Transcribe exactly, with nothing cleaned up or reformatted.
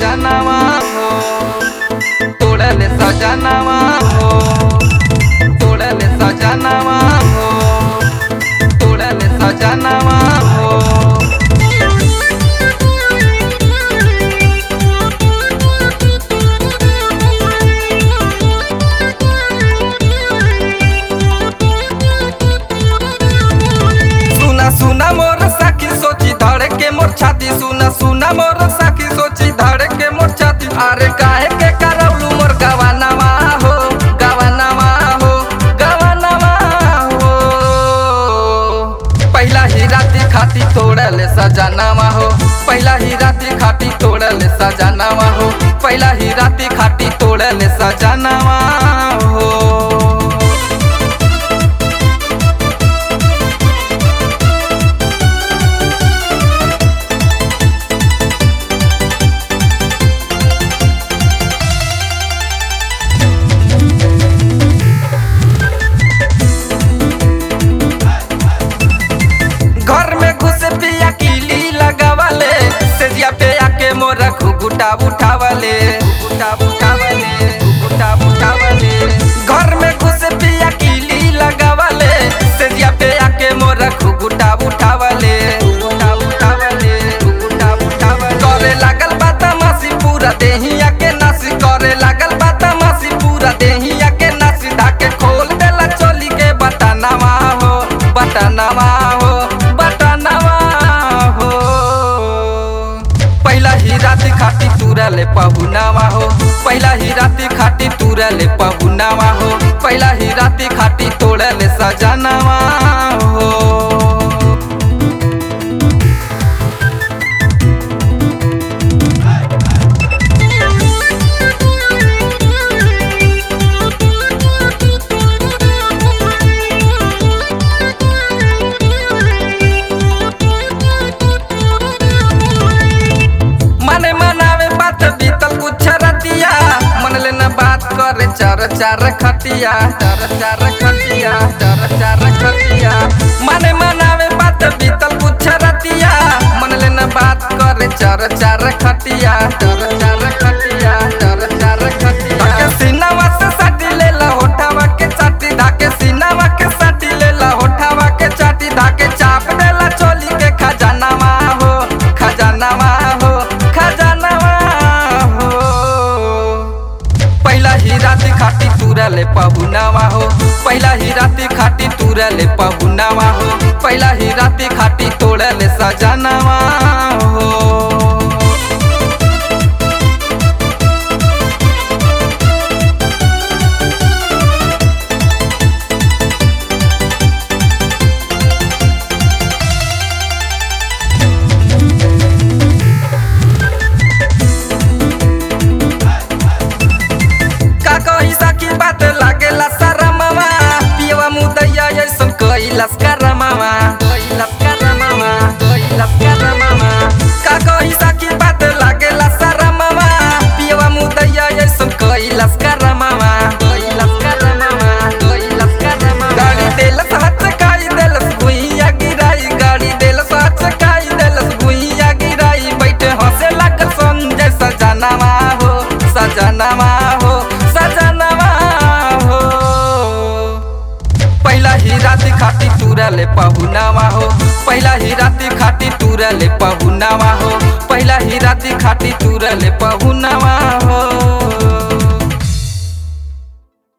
सजनावा हो, तोड़ले सजनावा हो, तोड़ले सजनावा हो, तोड़ले सजनावा हो। सुना सुना मोर सखी सोची धड़ के मोर छाती, सुना सुना मोर सखी सोची धड़ के मोर छाती। अरे काहे के करौलू मोर गवानवा हो, गवानवा हो, गवानवा हो। पहला ही राती खाती तोड़ले सजनावा हो, पहला ही राती खाती तोड़ले सजनावा हो, पहला ही राती खाती तोड़ले सजनावा हो। घर में घुस पिया कीली लगावले, सेजिया पे आके मोरा घुघुटा उठावले, घुघुटा उठावले, घुघुटा उठावले। घर में घुस पिया कीली लगावले, सेजिया पे आके मोरा घुघुटा उठावले, घुघुटा उठावले, घुघुटा उठावले। करे लागल बदमाशी पूरा देहिया के नासी, करे लागल बदमाशी पूरा देहिया के नासी। ढाके खोल देला चोली के बटनवा हो, बटनवा हो, बटनवा हो। पहला ही राती खाती तुरले पहुनावा हो, पहला ही राती खाती तुरले पहुनावा हो, पहला ही राती खाती तोड़ले सजनावा हो। मने मनावे बात बीतल कुछ रतिया, मन लेना बात करे चार चार खटिया, चार चार खटिया, चार चार खटिया। मने मनावे बात बीतल कुछ रतिया, मन लेना बात करे चार चार खटिया, चार चार खटिया, चार चार खटिया। धाके सीनावा से साटी लेला होठावा के चाटी, धाके सीनावा के साटी लेला होठावा के चाटी। धाके चाप देला चोली के खजानावा हो, खजानावा हो, खजानावा हो। पहला ही राती खाती तुरले पहुनावा हो, पहला ही राती खाती तुरले पहुनावा हो, पहला ही राती खाती तोड़ले सजनावा हो। का कही सखी बात लागेला शरमवा, पियवा मुदैया ऐसन कैलास करमवा, कैलास करमवा, कैलास करमवा। का कही सखी बात लागेला शरमवा, पियवा मुदैया ऐसन कैलास करमवा, कैलास करमवा, कैलास करमवा। गाड़ी देलस हाथ काई देलस भुइया गिराई, गाड़ी देलस हाथ काई देलस भुइया गिराई। बैठे हंसे लागल संजय सजनावा हो, सजनावा हो, सजनावा हो। पहला ही राती खाती तुरले पहुनावा हो, पहला ही राती खाती तुरले पहुनावा हो, पहला ही राती खाती तुरले पहुनावा हो।